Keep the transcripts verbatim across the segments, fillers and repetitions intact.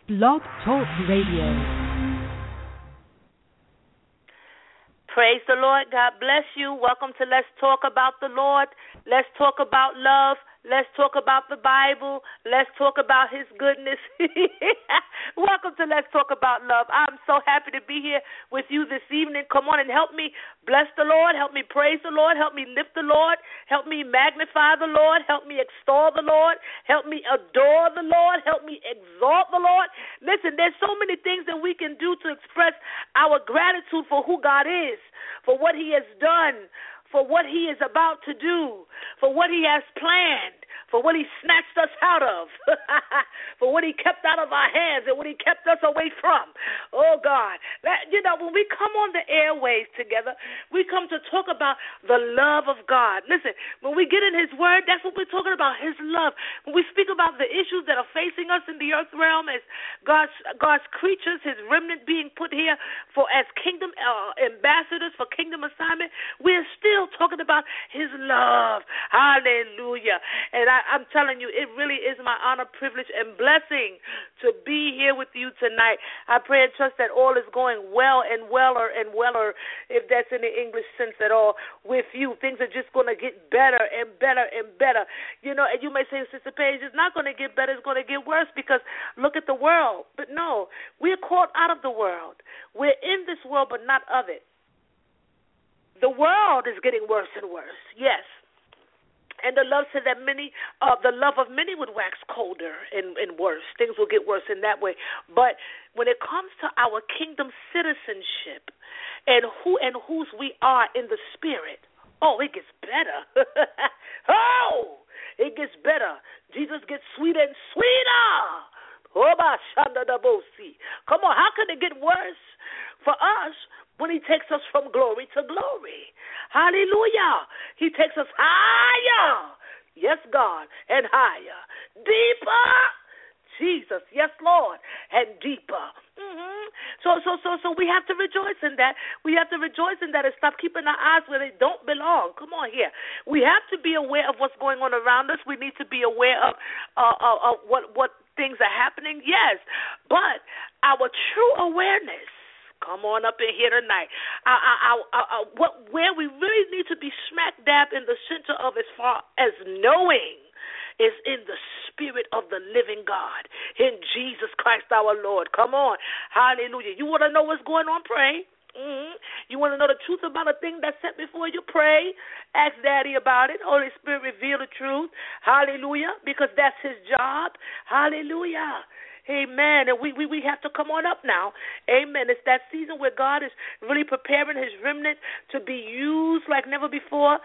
Blog Talk Radio. Praise the Lord. God bless you. Welcome to Let's Talk About the Lord. Let's talk about love. Let's talk about the Bible. Let's talk about His goodness. Welcome to Let's Talk About Love. I'm so happy to be here with you this evening. Come on and help me bless the Lord. Help me praise the Lord. Help me lift the Lord. Help me magnify the Lord. Help me extol the Lord. Help me adore the Lord. Help me exalt the Lord. Listen, there's so many things that we can do to express our gratitude for who God is, for what He has done, for what He is about to do, for what He has planned, for what He snatched us out of, for what He kept out of our hands and what He kept us away from. Oh, God. That, you know, when we come on the airways together, we come to talk about the love of God. Listen, when we get in His Word, that's what we're talking about, His love. When we speak about the issues that are facing us in the earth realm as God's, God's creatures, His remnant being put here for as kingdom uh, ambassadors for kingdom assignment, we're still talking about His love. Hallelujah. And I, I'm telling you, it really is my honor, privilege, and blessing to be here with you tonight. I pray and trust that all is going well and weller and weller, if that's in the English sense at all, with you. Things are just going to get better and better and better. You know, and you may say, Sister Paige, it's not going to get better, it's going to get worse because look at the world. But no, we're called out of the world. We're in this world, but not of it. The world is getting worse and worse, yes. And the love said that many, uh, the love of many would wax colder and, and worse. Things will get worse in that way. But when it comes to our kingdom citizenship and who and whose we are in the spirit, oh, it gets better. Oh, it gets better. Jesus gets sweeter and sweeter. Come on, how can it get worse for us when He takes us from glory to glory? Hallelujah. He takes us higher. Yes, God, and higher. Deeper. Jesus, yes, Lord, and deeper. Mm-hmm. So, so, so, so we have to rejoice in that. We have to rejoice in that and stop keeping our eyes where they don't belong. Come on here. We have to be aware of what's going on around us. We need to be aware of, uh, of, of what, what things are happening. Yes, but our true awareness, come on up in here tonight. Our, our, our, our, what, where we really need to be smack dab in the center of as far as knowing is in the spirit of the living God, in Jesus Christ our Lord. Come on. Hallelujah. You want to know what's going on? Pray. Mm-hmm. You want to know the truth about a thing that's set before you? Pray. Ask Daddy about it. Holy Spirit, reveal the truth. Hallelujah. Because that's His job. Hallelujah. Amen. And we, we, we have to come on up now. Amen. It's that season where God is really preparing His remnant to be used like never before,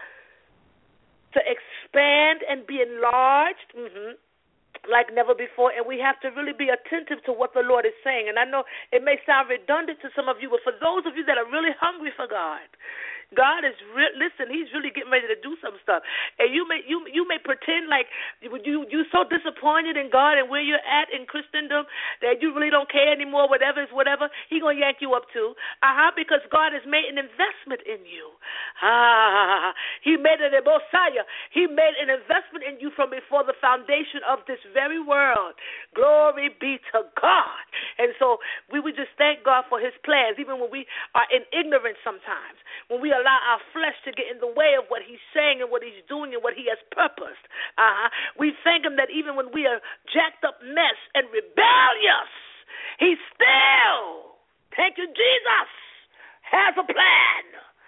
to expand and be enlarged. Mm-hmm. Like never before, and we have to really be attentive to what the Lord is saying. And I know it may sound redundant to some of you, but for those of you that are really hungry for God, God is re- listen. He's really getting ready to do some stuff, and you may you you may pretend like you you so disappointed in God and where you're at in Christendom that you really don't care anymore. Whatever is whatever, He gonna yank you up too. Uh huh. Because God has made an investment in you. Ah, He made it a Messiah. He made an investment in you from before the foundation of this very world. Glory be to God. And so we would just thank God for His plans, even when we are in ignorance sometimes, when we allow our flesh to get in the way of what He's saying and what He's doing and what He has purposed. Uh-huh. We thank Him that even when we are jacked up mess and rebellious, He still, thank you, Jesus, has a plan.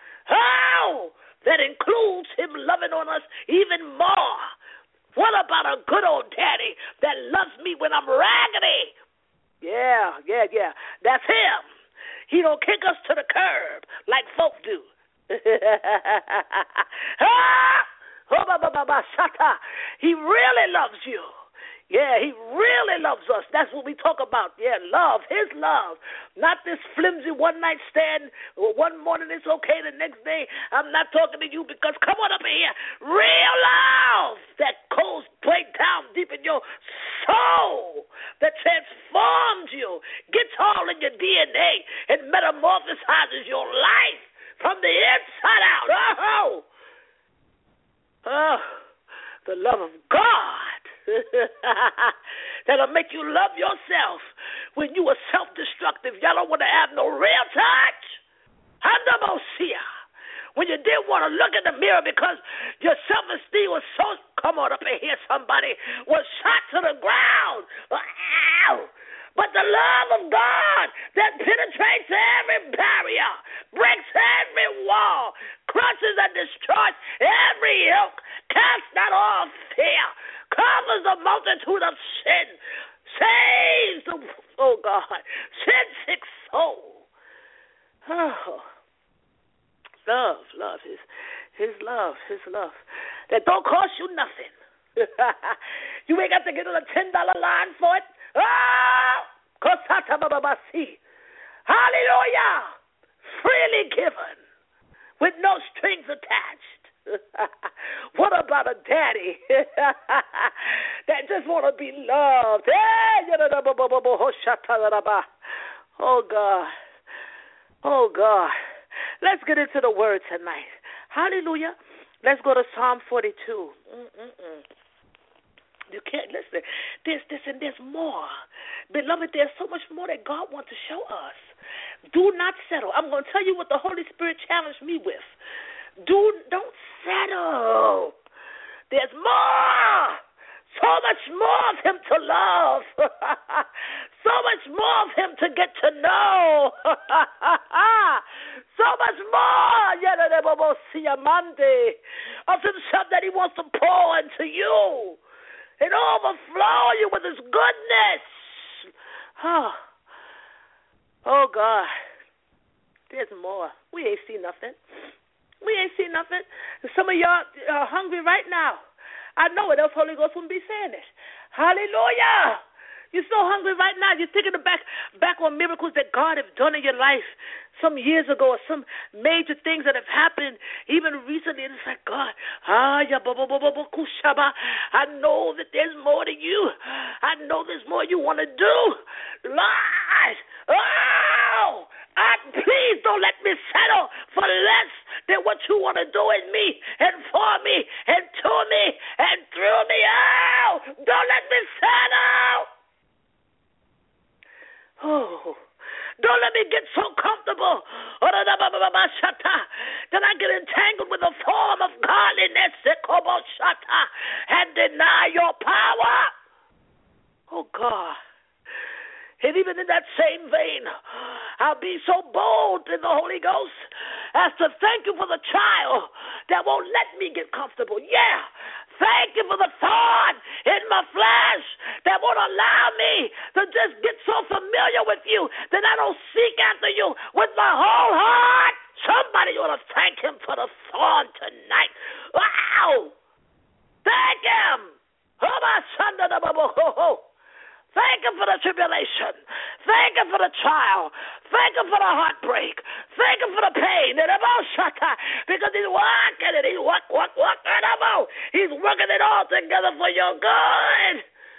Oh, that includes Him loving on us even more. What about a good old daddy that loves me when I'm raggedy? Yeah, yeah, yeah. That's Him. He don't kick us to the curb like folk do. He really loves you. Yeah, He really loves us. That's what we talk about. Yeah, love, His love. Not this flimsy one-night stand. One morning it's okay, the next day I'm not talking to you because, come on up in here, real love that goes break down deep in your soul, that transforms you, gets all in your D N A and metamorphosizes your life from the inside out. Oh, oh, the love of God that'll make you love yourself when you were self-destructive. Y'all don't want to have no real touch. Handamosia. When you didn't want to look in the mirror because your self-esteem was so, come on up and hear somebody, was shot to the ground. Ow! But the love of God that penetrates every barrier, breaks every wall, crushes and destroys every yoke, casts out all fear, covers the multitude of sin, saves the, oh God, sin-sick soul. Oh. Love, love, his his love, his love. That don't cost you nothing. You ain't got to get on a ten dollar line for it. Oh! Hallelujah! Freely given, with no strings attached. What about a daddy that just want to be loved? Oh, God. Oh, God. Let's get into the word tonight. Hallelujah. Let's go to Psalm forty-two. Mm-mm-mm. You can't listen. There's this and there's more. Beloved, there's so much more that God wants to show us. Do not settle. I'm going to tell you what the Holy Spirit challenged me with. Do, don't settle. There's more. So much more of him to love. So much more of him to get to know. So much more of himself that he wants to pour into you and overflow you with his goodness. Oh, oh God. There's more. We ain't seen nothing. We ain't seen nothing. Some of y'all are hungry right now. I know it, else Holy Ghost wouldn't be saying it. Hallelujah. You're so hungry right now. You're thinking back back on miracles that God has done in your life some years ago, or some major things that have happened even recently. And it's like, God, ah, I know that there's more to you. I know there's more you want to do. Lord, oh, I, please don't let me settle for less than what you want to do in me and for me and to me and through me. Oh, don't let me settle. Oh, don't let me get so comfortable that I get entangled with a form of godliness and deny your power. Oh, God. And even in that same vein, I'll be so bold in the Holy Ghost as to thank you for the child that won't let me get comfortable. Yeah, thank you for the thorn in my flesh that won't allow me to just get so familiar with you that I don't seek after you with my whole heart. Somebody ought to thank him for the thorn tonight. Wow! Thank him. Oh, my son, thank him for the tribulation. Thank him for the trial. Thank him for the heartbreak. Thank him for the pain. Because he's working it. He's work, work, work. He's working it all together for your good.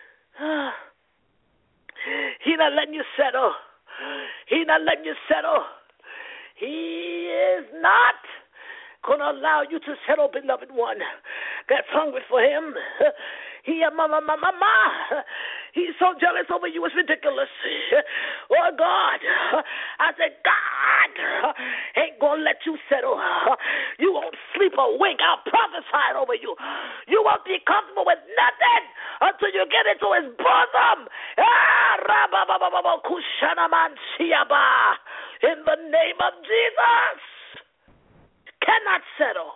He's not letting you settle. He's not letting you settle. He is not going to allow you to settle, beloved one. That's hungry for him. He, mama, mama, mama. He's so jealous over you, it's ridiculous. Oh, God. I said, God ain't going to let you settle. You won't sleep a wink. I'll prophesy over you. You won't be comfortable with nothing until you get into his bosom. In the name of Jesus. Cannot settle.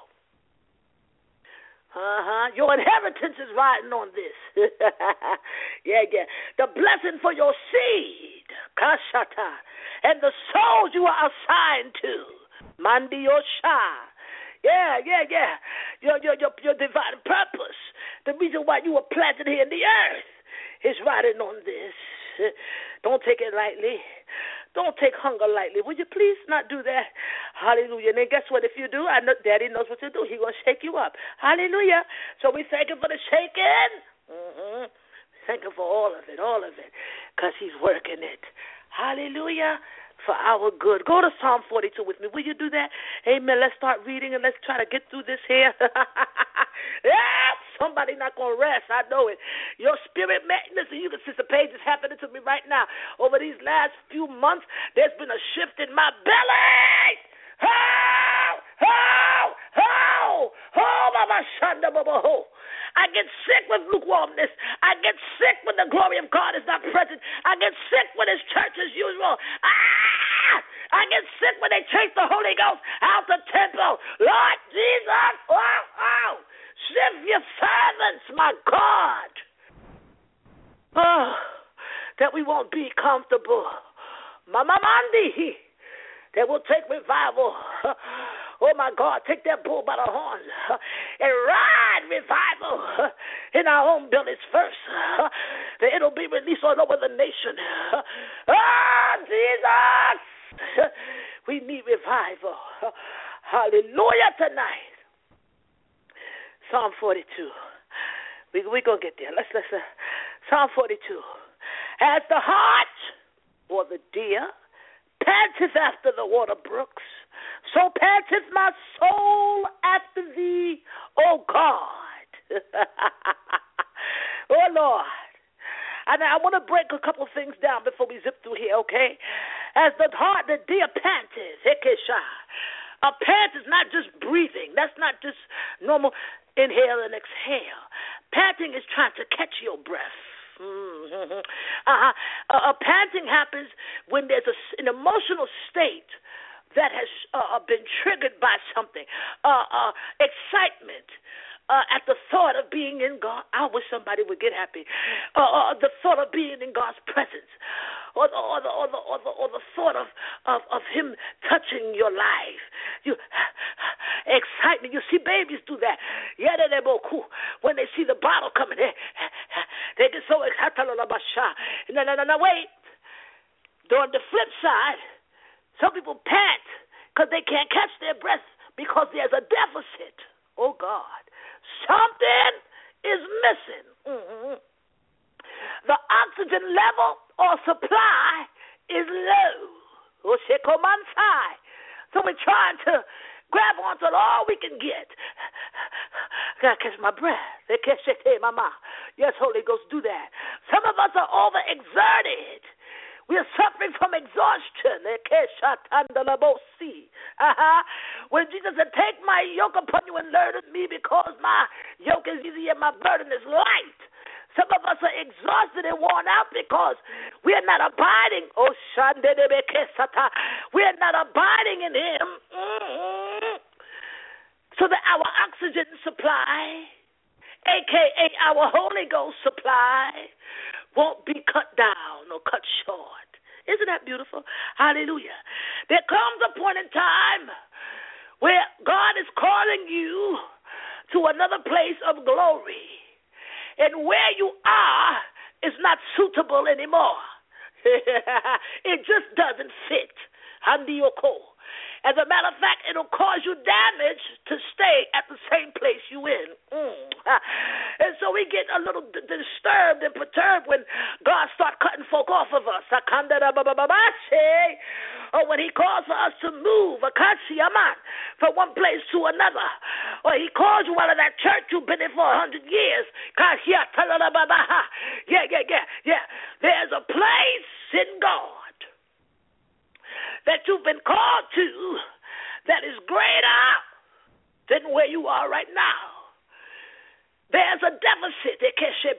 Uh-huh. Your inheritance is riding on this. yeah, yeah. The blessing for your seed. Kashata. And the souls you are assigned to. Mandiosha. Yeah, yeah, yeah. Your, your, your, your divine purpose. The reason why you were planted here in the earth is riding on this. Don't take it lightly. Don't take hunger lightly. Will you please not do that? Hallelujah. And then guess what? If you do, I know Daddy knows what to do. He's going to shake you up. Hallelujah. So we thank him for the shaking. Mm-hmm. Thank him for all of it, all of it, because he's working it. Hallelujah. For our good. Go to Psalm forty-two with me. Will you do that? Amen. Let's start reading and let's try to get through this here. Yes. somebody not going to rest. I know it. Your spirit, man, listen, you can see the page is happening to me right now. Over these last few months, there's been a shift in my belly. Oh, oh, oh, oh, Mama Shanda Baba Ho. I get sick with lukewarmness. I get sick when the glory of God is not present. I get sick when it's church as usual. Ah! I get sick when they chase the Holy Ghost out the temple. Lord Jesus, oh, oh, shift your servants, my God. Oh, that we won't be comfortable. Mama Mandi, that will take revival. Oh, my God, take that bull by the horns and ride revival in our own bellies first. That it'll be released all over the nation. Oh, Jesus, we need revival. Hallelujah tonight. Psalm forty-two. We're we going to get there. Let's listen. Psalm forty-two. As the hart or the deer panteth after the water brooks, so panteth my soul after thee, O God. Oh, Lord. And I want to break a couple things down before we zip through here, okay? As the heart, the deer panteth, a pant is not just breathing. That's not just normal inhale and exhale. Panting is trying to catch your breath. Mm-hmm. Uh-huh. Uh, uh, panting happens when there's a, an emotional state that has uh, been triggered by something, uh, uh, excitement uh, at the thought of being in God. I wish somebody would get happy. Uh, uh, the thought of being in God's presence, or the, or the, or the, or the, or the thought of, of, of Him touching your life. You excitement. You see babies do that. Yeah, they they cool when they see the bottle coming. They, they get so excited. No, no, no, no. Wait. On the flip side, some people pant because they can't catch their breath because there's a deficit. Oh, God. Something is missing. Mm-hmm. The oxygen level or supply is low. So we're trying to grab onto all we can get. Gotta catch my breath. They can't shake mama. Yes, Holy Ghost, do that. Some of us are overexerted. We are suffering from exhaustion. Uh-huh. When Jesus said, take my yoke upon you and learn of me because my yoke is easy and my burden is light. Some of us are exhausted and worn out because we are not abiding. Oh, we are not abiding in Him. Mm-hmm. So that our oxygen supply, a k a our Holy Ghost supply, won't be cut down or cut short. Isn't that beautiful? Hallelujah. There comes a point in time where God is calling you to another place of glory. And where you are is not suitable anymore. It just doesn't fit. As a matter of fact, it'll cause you damage to stay at the same place you in. Mm. And so we get a little d- disturbed and perturbed when God starts cutting folk off of us. Or when He calls for us to move from one place to another. Or He calls you out of that church you've been in for a hundred years. Yeah, yeah, yeah, yeah. There's a place in God that you've been called to that is greater than where you are right now. There's a deficit that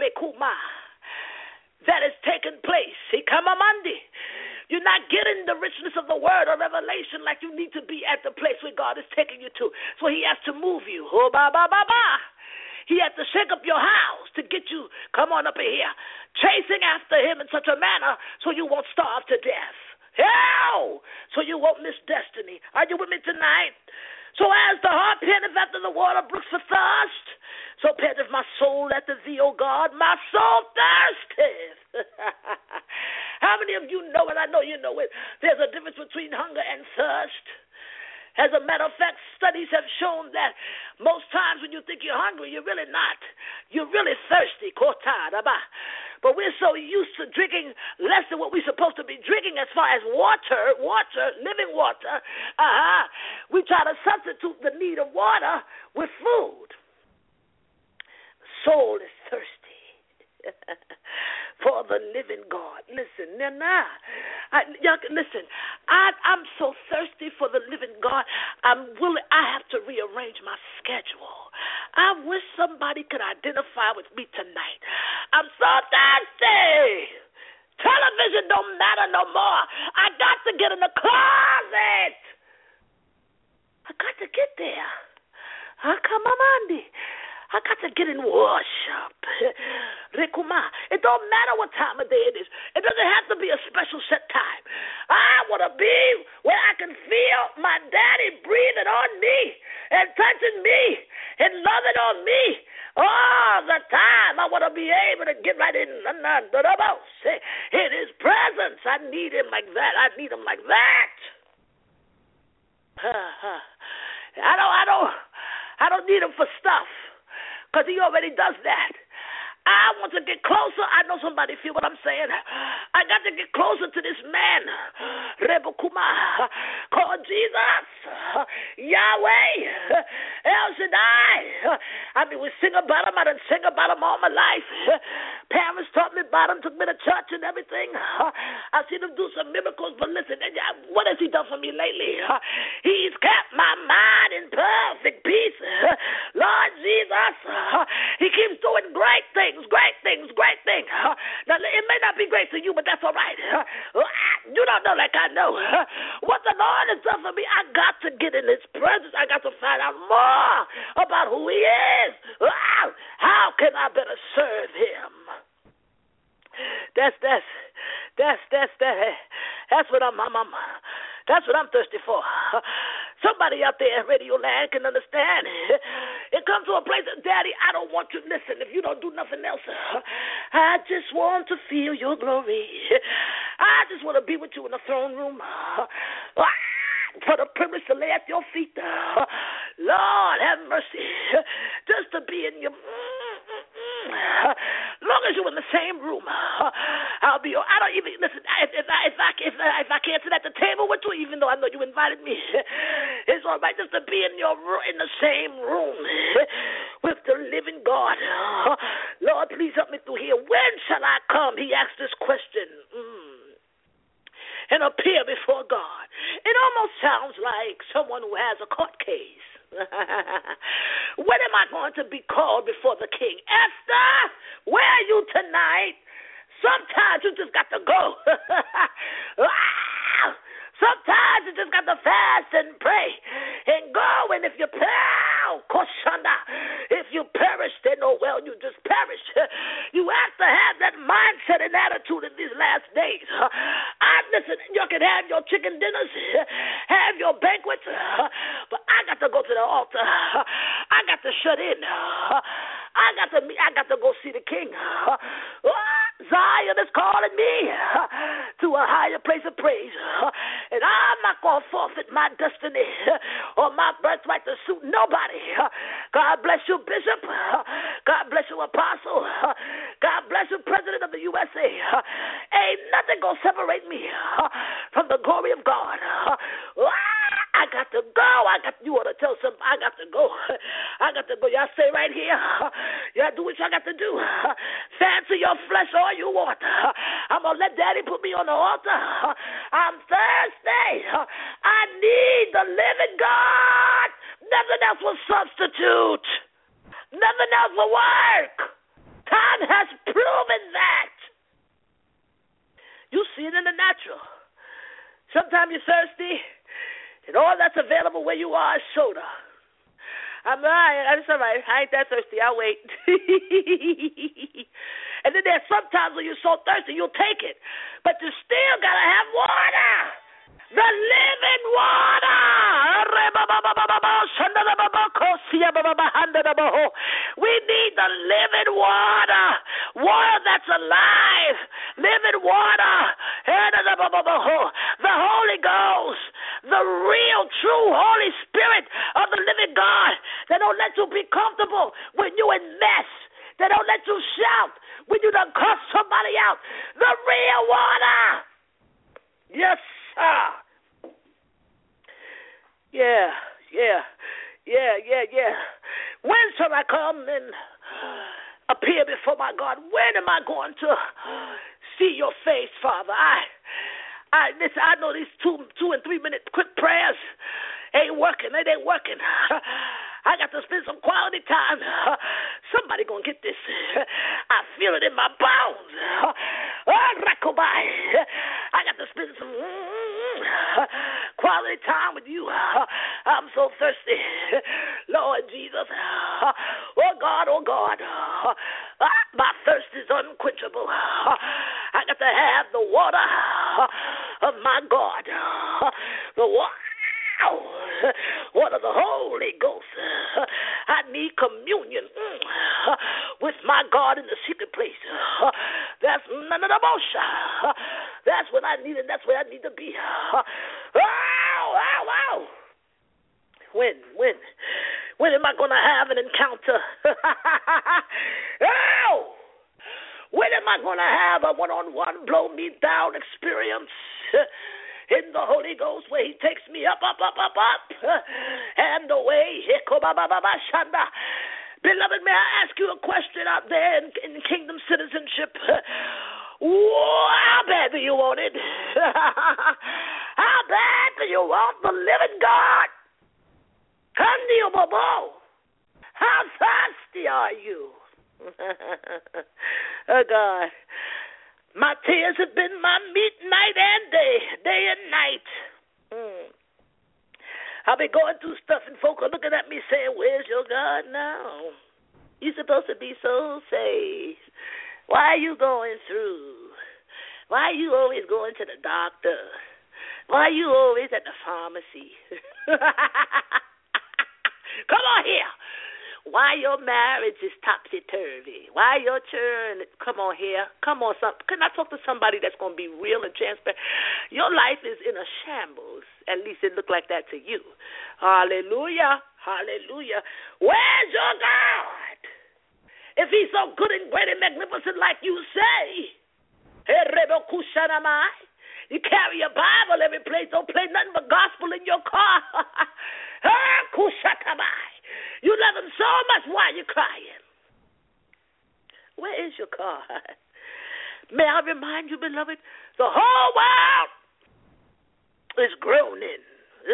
is taking place. You're not getting the richness of the word or revelation like you need to be at the place where God is taking you to. So He has to move you. Oh, ba, ba, ba, ba. He has to shake up your house to get you, come on up in here, chasing after Him in such a manner so you won't starve to death. Hell! So you won't miss destiny. Are you with me tonight? So as the heart panteth after the water brooks for thirst, so panteth my soul after thee, O God. My soul thirsteth. How many of you know, and I know you know it, there's a difference between hunger and thirst? As a matter of fact, studies have shown that most times when you think you're hungry, you're really not. You're really thirsty. But we're so used to drinking less than what we're supposed to be drinking as far as water, water, living water. Uh-huh. We try to substitute the need of water with food. soul is thirsty for the living God. Listen, now, nah, I, y'all, listen. I, I'm so thirsty for the living God. I'm willing. I have to rearrange my schedule. I wish somebody could identify with me tonight. I'm so thirsty. Television don't matter no more. I got to get in the closet. I got to get there. I come on, I got to get in worship. It don't matter what time of day it is. It doesn't have to be a special set time. I want to be where I can feel my daddy breathing on me and touching me and loving on me all the time. I want to be able to get right in in his presence. I need him like that. I need him like that. I don't, I don't, I don't need him for stuff, because he already does that. I want to get closer. I know somebody feel what I'm saying. I got to get closer to this man, Rebekuma, called Jesus, Yahweh, El Shaddai. I mean, we sing about him. I done sing about him all my life. Parents taught me about him, took me to church and everything. I've seen him do some miracles, but listen, what has he done for me lately? He's kept my mind in perfect peace. Lord Jesus, he keeps doing great things. Great things, great things. Now, it may not be great to you, but that's all right. You don't know like I know. What the Lord has done for me, I got to get in his presence. I got to find out more about who he is. How can I better serve him? That's, that's, that's, that's, that. That's what I'm, I'm, I'm that's what I'm thirsty for. Somebody out there in Radio Land can understand. It comes to a place that, Daddy, I don't want you to listen if you don't do nothing else. I just want to feel your glory. I just want to be with you in the throne room. For the privilege to lay at your feet. Lord, have mercy. Just to be in your... As long as you're in the same room, I'll be. I don't even listen. If, if I if I if I, if I can't sit at the table with you, even though I know you invited me, it's all right just to be in your in the same room with the living God. Lord, please help me through here. When shall I come? He asked this question. Mm. And appear before God. It almost sounds like someone who has a court case. When am I going to be called before the king? Esther, where are you tonight? Sometimes you just got to go. Sometimes you just got to fast and pray and go. And if you if you perish, then oh well, you just perish. You have to have that mindset and attitude in these last days. I listen. You can have your chicken dinners, have your banquets, but I got to go to the altar. I got to shut in. I got to. I got to go see the King. Zion is calling me to a higher place of praise. And I'm not going to forfeit my destiny or my birthright to suit nobody. God bless you, Bishop. God bless you, Apostle. God bless you, President of the U S A. Ain't nothing going to separate me from the glory of God. I got to go. I got. You want to tell somebody, I got to go. I got to go. Y'all stay right here. Y'all do what y'all got to do. Fancy your flesh all you want. I'm going to let Daddy put me on the altar. I'm thirsty. I need the living God. Nothing else will substitute. Nothing else will work. Time has proven that. You see it in the natural. Sometimes you're thirsty, and all that's available where you are is soda. I'm all right. That's all right. I ain't that thirsty. I'll wait. And then there's sometimes when you're so thirsty, you'll take it. But you still got to have water. The living water. We need the living water. Water that's alive. Living water. The Holy Ghost. The real, true Holy Spirit of the living God. They don't let you be comfortable when you're in mess. They don't let you shout when you done cuss somebody out. The real water. Yes, sir. Yeah, yeah, yeah, yeah, yeah. When shall I come and appear before my God. When am I going to see your face, Father? I I listen, I know these two two and three minute quick prayers ain't working. They ain't working. I got to spend some quality time. Somebody gonna get this. I feel it in my bones. I got to spend some quality time with you. I'm so thirsty, Lord Jesus. Oh God, oh God, my thirst is unquenchable. I got to have the water of my God, the water. What of the Holy Ghost? I need communion with my God in the secret place. That's none of the motion. That's what I need, and that's where I need to be. Wow, wow, wow. When, when, when am I going to have an encounter? Oh, when am I going to have a one-on-one blow-me-down experience in the Holy Ghost, where he takes me up, up, up, up, up, and away. Beloved, may I ask you a question out there in, in kingdom citizenship? How bad do you want it? How bad do you want the living God? How thirsty are you? Oh, God. My tears have been my meat night and day, day and night. Mm. I've been going through stuff and folk are looking at me saying, where's your God now? You're supposed to be so safe. Why are you going through? Why are you always going to the doctor? Why are you always at the pharmacy? Come on here. Why your marriage is topsy-turvy? Why your children, come on here, come on, some, can I talk to somebody that's going to be real and transparent? Your life is in a shambles. At least it looked like that to you. Hallelujah, hallelujah. Where's your God? If he's so good and great and magnificent like you say, you carry a Bible every place, don't play nothing but gospel in your car. You love him so much, why are you crying? Where is your God? May I remind you, beloved, the whole world is groaning,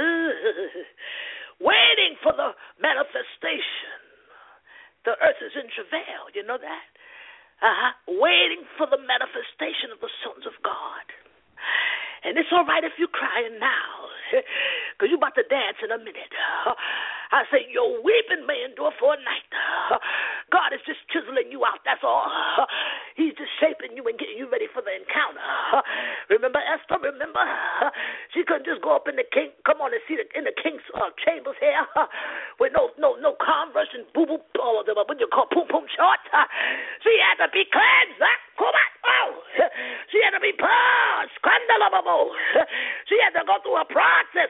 waiting for the manifestation. The earth is in travail, you know that? Uh-huh. Waiting for the manifestation of the sons of God. And it's all right if you're crying now, because you're about to dance in a minute. I say your weeping may endure for a night. God is just chiseling you out, that's all. He's just shaping you and getting you ready for the encounter. Remember Esther, remember? She couldn't just go up in the king, come on and see the, in the king's uh, chambers here with no no no converse and boo-boo, oh, what you call poom-poom short. She had to be cleansed. Come on. Oh. She had to be purged. She had to go through a process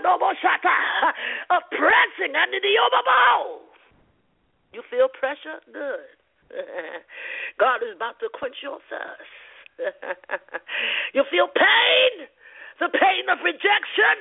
of pressing under the overbow. You feel pressure? Good. God is about to quench your thirst. You feel pain? The pain of rejection?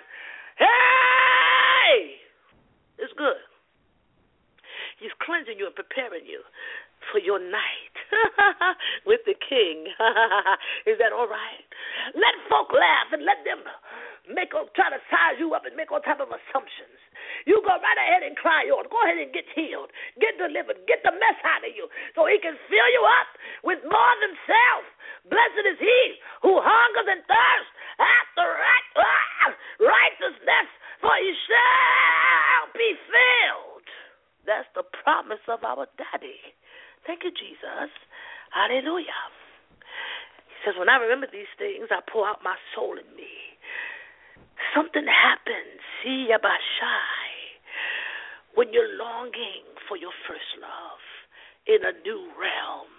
Hey! It's good. He's cleansing you and preparing you for your night with the king. Is that all right? Let folk laugh and let them make try to size you up and make all type of assumptions. You go right ahead and cry on. Go ahead and get healed. Get delivered. Get the mess out of you so he can fill you up with more than self. Blessed is he who hungers and thirsts after right, ah, righteousness, for he shall be filled. That's the promise of our daddy. Thank you, Jesus. Hallelujah. He says, when I remember these things, I pour out my soul in me. Something happens, see, Yabashai, when you're longing for your first love in a new realm.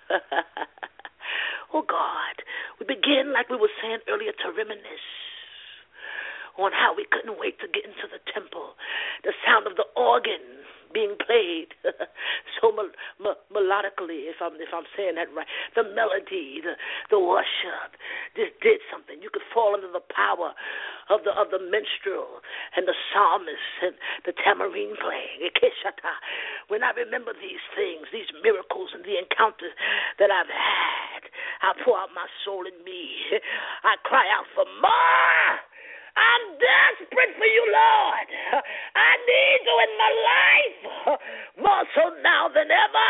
Oh, God, we begin, like we were saying earlier, to reminisce on how we couldn't wait to get into the temple. The sound of the organ being played so mel- mel- melodically, if I'm if I'm saying that right. The melody, the the worship, just did something. You could fall under the power of the of the minstrel and the psalmist and the tambourine playing. When I remember these things, these miracles and the encounters that I've had, I pour out my soul in me. I cry out for more. I'm desperate for you, Lord. I need you in my life more so now than ever.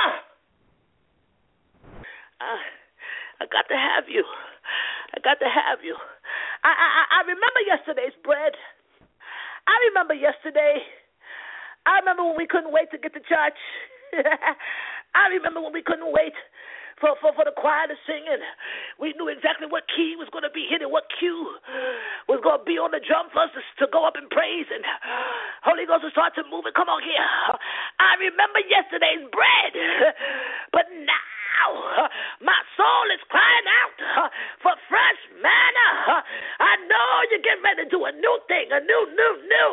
Uh, I got to have you. I got to have you. I, I, I remember yesterday's bread. I remember yesterday. I remember when we couldn't wait to get to church. I remember when we couldn't wait For, for, for the choir to sing, and we knew exactly what key was going to be hit and what cue was going to be on the drum for us to, to go up and praise, and Holy Ghost will start to move. And come on here. I remember yesterday's bread, but now my soul is crying out for fresh manna. I know you're getting ready to do a new thing, a new, new, new.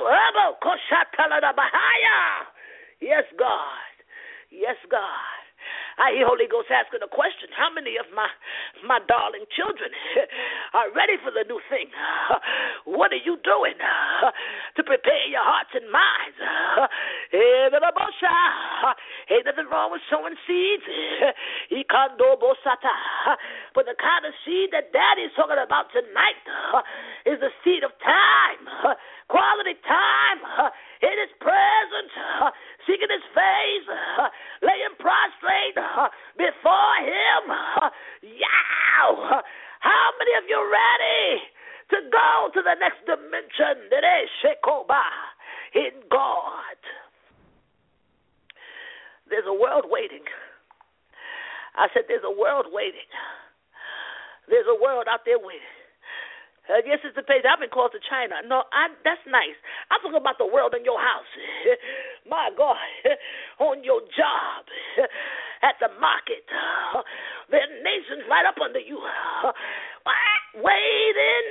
Yes, God. Yes, God. I hear Holy Ghost asking a question. How many of my my darling children are ready for the new thing? What are you doing to prepare your hearts and minds? Ain't nothing wrong with sowing seeds. But the kind of seed that Daddy's talking about tonight is the seed of time, quality time in His presence, seeking His face, laying prostrate before Him. Yow! How many of you ready to go to the next dimension? In God. There's a world waiting. I said there's a world waiting. There's a world out there waiting. Uh, yes, it's the page. I've been called to China. No, I, that's nice. I'm talking about the world in your house. My God, on your job, at the market. There are nations right up under you. Waiting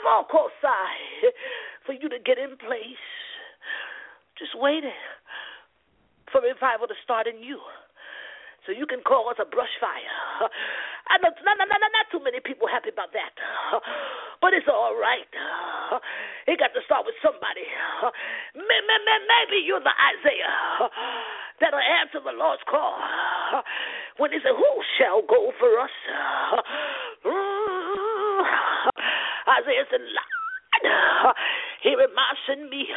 for you to get in place. Just waiting for revival to start in you. So you can call us a brush fire. I know not, not, not, not too many people happy about that. But it's all right. It got to start with somebody. Maybe you're the Isaiah that'll answer the Lord's call. When he said, who shall go for us? Isaiah said, Lord, he reminds me.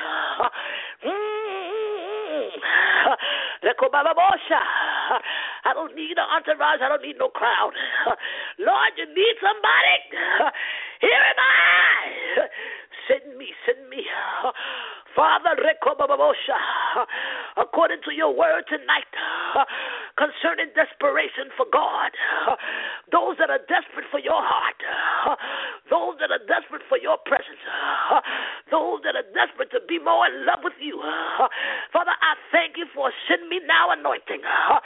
I don't need an entourage. I don't need no crowd. Lord, you need somebody. Here am I. Send me, send me. Father, according to your word tonight, concerning desperation for God, those that are desperate for your heart, those that are desperate for your presence, those that are desperate to be more in love with you, Father, I thank you for send me now anointing,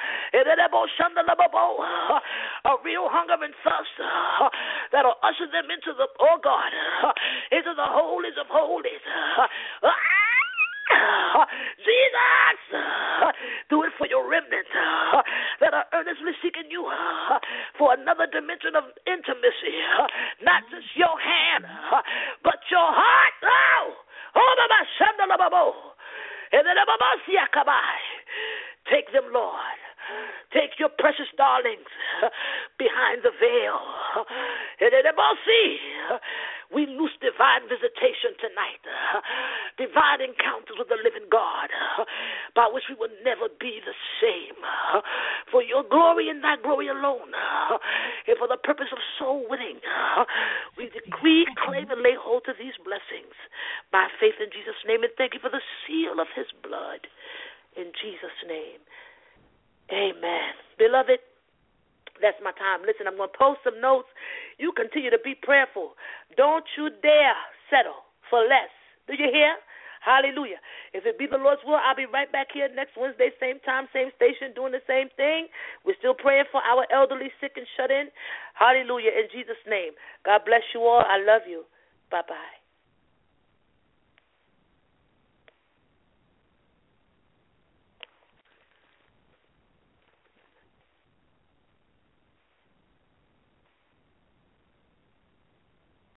a real hunger and thirst that'll usher them into the, oh God, into the holies of holies. Jesus, do it for your remnant that are earnestly seeking you for another dimension of intimacy, not just your hand, but your heart. Oh, take them, Lord. Take your precious darlings behind the veil. We loose divine visitation tonight, divine encounters with the living God, by which we will never be the same. For your glory and thy glory alone, and for the purpose of soul winning, we decree, claim, and lay hold to these blessings by faith in Jesus' name, and thank you for the seal of his blood. In Jesus' name, amen. Beloved, that's my time. Listen, I'm going to post some notes. You continue to be prayerful. Don't you dare settle for less. Do you hear? Hallelujah. If it be the Lord's will, I'll be right back here next Wednesday, same time, same station, doing the same thing. We're still praying for our elderly, sick, and shut in. Hallelujah. In Jesus' name. God bless you all. I love you. Bye-bye.